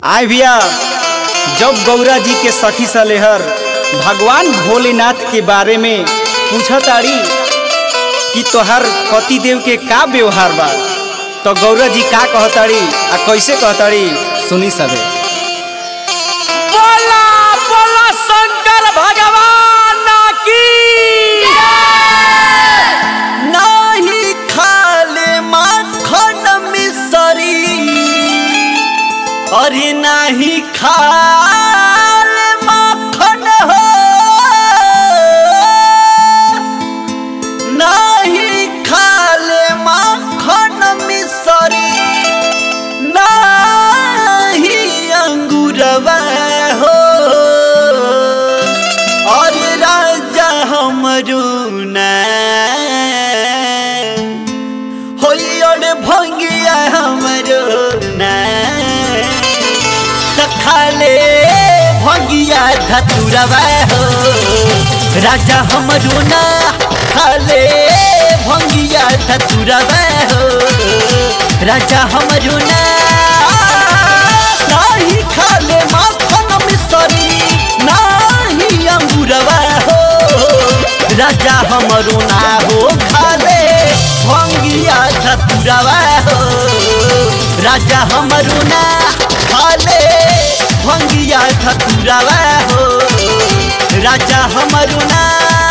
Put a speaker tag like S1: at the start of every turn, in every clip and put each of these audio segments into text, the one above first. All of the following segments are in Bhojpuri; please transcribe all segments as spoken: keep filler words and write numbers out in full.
S1: आए भैया, जब गौरा जी के सखी सलेहर भगवान भोलेनाथ के बारे में पूछताड़ी कि तोहर पति देव के का व्यवहार बा, तो गौरा जी का कहताड़ी आ कैसे कहताड़ी सुनी सबे।
S2: बोला बोला शंकर भगवान की।
S3: नहीं खाले माखन मिसरी, अरे नहीं खाले माखन हो, नहीं खाले माखन मिसरी, नहीं अंगूरवा हो, और राजा हमरू ना होई और भंगिया हमरो ना, खाले भंगिया धतुरवा हो, राजा हमरो ना खाले भंगिया धतुरवा हो, राजा हमरो ना नहीं खाले माखन मिसरी, नहीं अंगूरवा हो, राजा हमरो ना हो खाले भंगिया धतुरवा हो, राजा हमरो ना खाले भंगिया धतुरवा हो, राजा हमरो ना।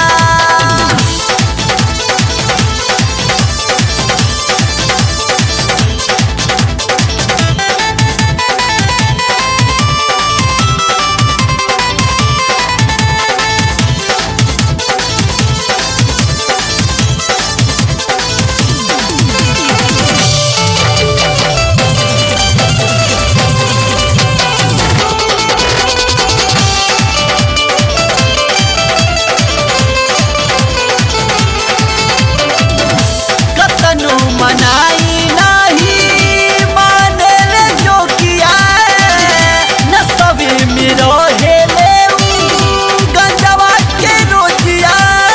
S3: मनाई नहीं माने ले जो किया, न सबे में रहे ले गंजवा के रोजिया,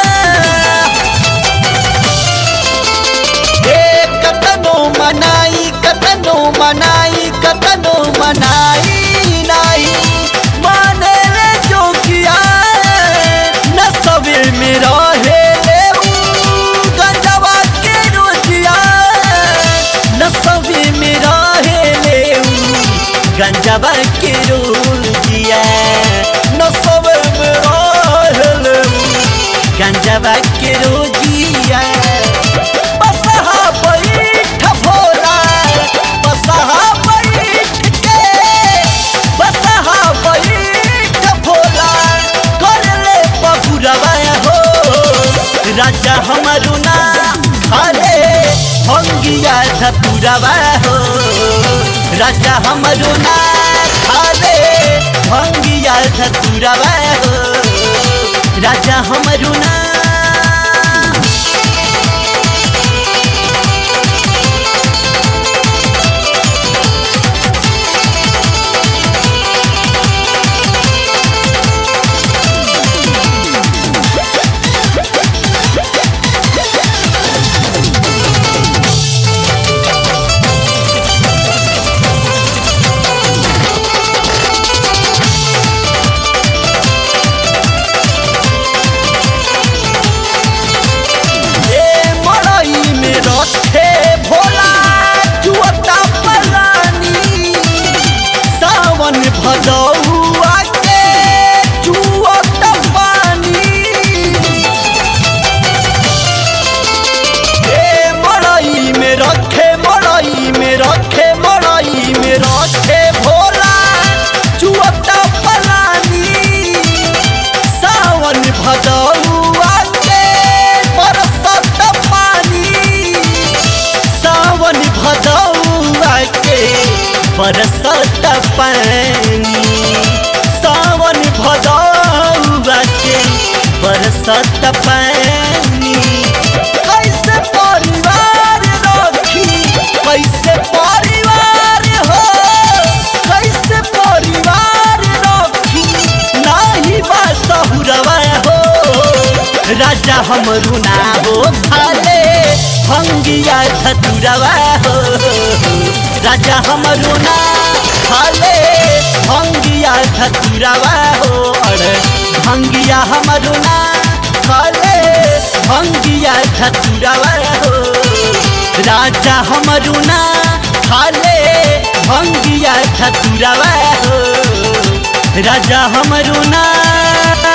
S3: कतनो मनाई कतनो मनाई कतनो मनाई नहीं माने ले जो किया, न सबे में रहे गंजवा के रोजिया, न सब में रहले गंजवा के रोजिया, बसहा बैठ भोला बसहा बैठ के, बसहा बैठ भोला कर ले बबुरवा हो, राजा हमरो ना खाले भंगिया धतुरवा हो, राजा हमरो ना खाले भंगिया धतुरवा हो, राजा हमरो ना। भदौआ के चुअत पानी, ए मड़ई में रखे मड़ई में रखे मड़ई में रखे भोला चुअत पलानी, सावन भदौआ के बरसत पानी, सावन भदौआ के बरसत पानी, सावन भदौआ के बरसत पानी, कैसे परिवार रखी कैसे परिवार हो, कैसे परिवार रखी नहीं बा सहुरवा हो, राजा हमरो ना हो खाले भंगिया धतुरवा हो, राजा हमरो ना खाले धतुरावा हो अरे भंगिया हमरो ना खाले भंगिया धतुरावा हो राजा हमरो ना खाले भंगिया धतुरावा हो राजा हमरो ना